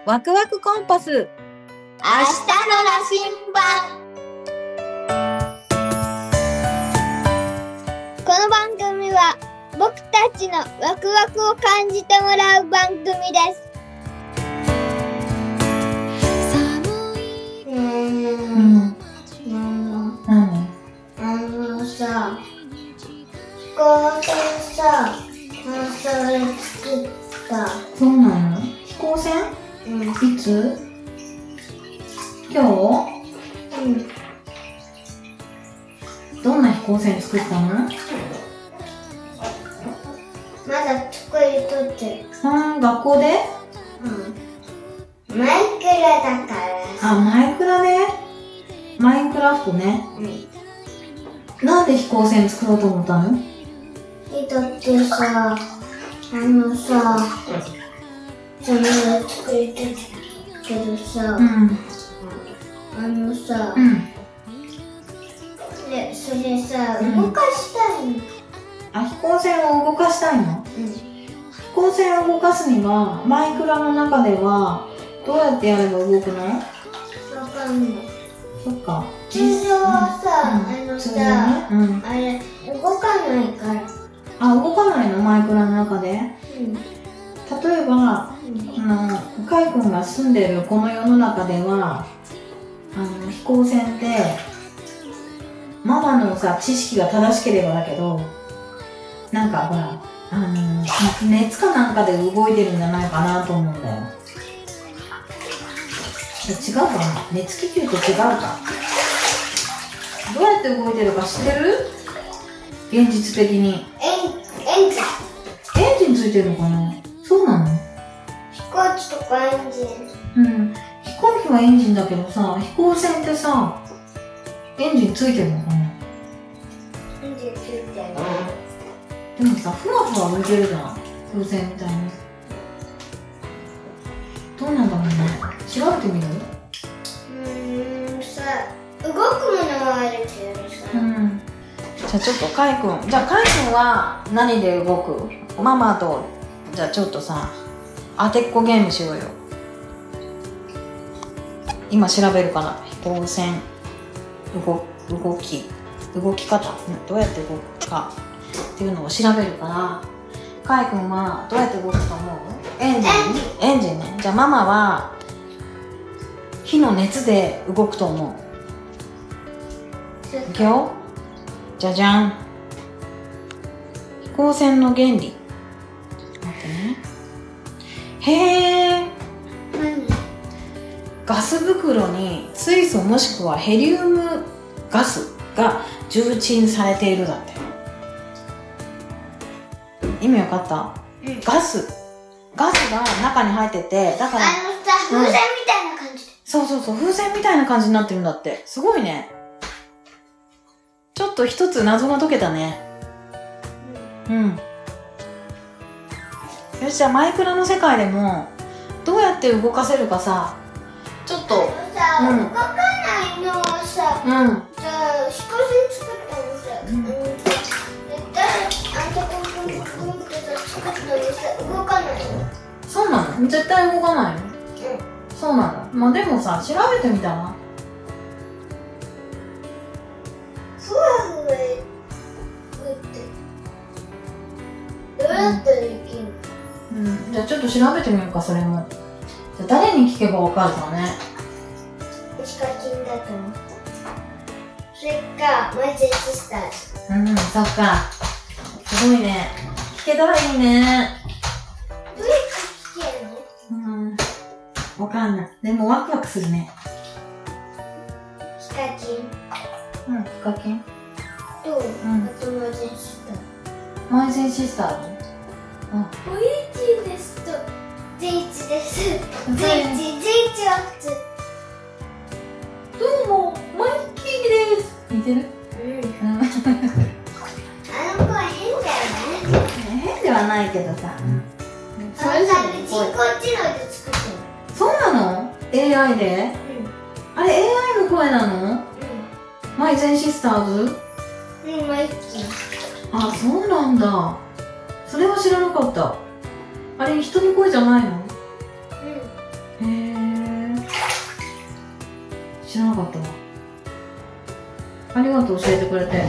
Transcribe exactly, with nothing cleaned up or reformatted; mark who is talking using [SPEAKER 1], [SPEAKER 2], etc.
[SPEAKER 1] ワクワクコンパス、明日の羅針盤。
[SPEAKER 2] この番組は僕たちのワクワクを感じてもらう番組です。
[SPEAKER 3] うん、何？あのさ、飛行船さ、それ作った。そうなの？飛行船？うん。いつ？今日？うん。どんな飛行船作ったの？まだ作りとってる。うん、学校で？うん。マイクラだから。あ、マイクラで？マインクラフトね。うん。なんで飛行船作ろうと思ったの？だってさ、あのさ、それを作りたいけどさ、うん、あのさ、うん、で、それさ、動かしたいの。あ、飛行船を動かしたいの？うん。飛行船を動かすには、マイクラの中では、どうやってやれば動くの？わかんない。そっか。通常はさ、うん、あのさ、ね、うん、あれ、動かないから。あ、動かないの？マイクラの中で？うん。例えば、うん、あの、カイ君が住んでるこの世の中では、あの、飛行船って、ママのさ、知識が正しければだけど、なんかほら、あの、熱かなんかで動いてるんじゃないかなと思うんだよ。違うかな？熱気球と違うか。どうやって動いてるか知ってる？現実的に。エン、エンジン。エンジンついてるのかな？そうなの？飛行機とかエンジン。うん。飛行機はエンジンだけどさ、飛行船ってさ、エンジンついてるのかな？エンジンついてる。でもさ、ふわふわ浮いてるじゃん。風船みたいに。どうなんだろうね。調べてみる？うーん、さ、動くものはあるけどさ。うん。じゃあちょっとカイ君、じゃあカイ君は何で動く？ママと、じゃあちょっとさ、当てっこゲームしようよ。今調べるから、飛行船、動、動き、動き方、どうやって動くかっていうのを調べるから、カイ君はどうやって動くと思う？エンジン？エンジンね。じゃあママは、火の熱で動くと思う。いくよ。じゃじゃん。飛行船の原理。待ってね。へー。何？ガス袋に水素もしくはヘリウムガスが充填されているだって。意味わかった？うん、ガス。ガスが中に入ってて、だから。あのさ、風船みたいな感じで、うん。そうそうそう、風船みたいな感じになってるんだって。すごいね。ちょっと一つ謎が解けたね。うん。うん。よし、じゃあマイクラの世界でも、どうやって動かせるかさ、ちょっと。さ、うん、動かないのはさ、うん。じゃあ、飛行船作ったのさ、うん。絶対、あんたこんこんこんってさ、作ったのさ、動かないの？そうなの？絶対動かないの？うん。そうなの？まあでもさ、調べてみたら？ふわふわ浮いてどうやったらできるの？うん、じゃあちょっと調べてみようか、それも。じゃあ誰に聞けばわかるかね。ヒカキンだと思う。それか、マジェスターズ。うん、そっか。すごいね。聞けたらいいね。どうやって聞けるの？うん、わかんない。でもワクワクするね。ヒカキン。うん、ヒカキン。と、うん、あとマイゼンシスター。マイゼンシスターズ。うん。おいちですと。ゼイチです。ゼイチ、ゼイチは普通。どうも、マイキーです。似てる？うん。あの子は変だよね。変ではないけどさ。うん。それさ、人工知能で作ってる。そうなの？ エーアイ で？うん。あれ エーアイ の声なの？うん。マイゼンシスターズ？うん、マイキー。あ、そうなんだ。それは知らなかった。あれ人の声じゃないの？うん。へ知らなかったわ。ありがとう、教えてくれて。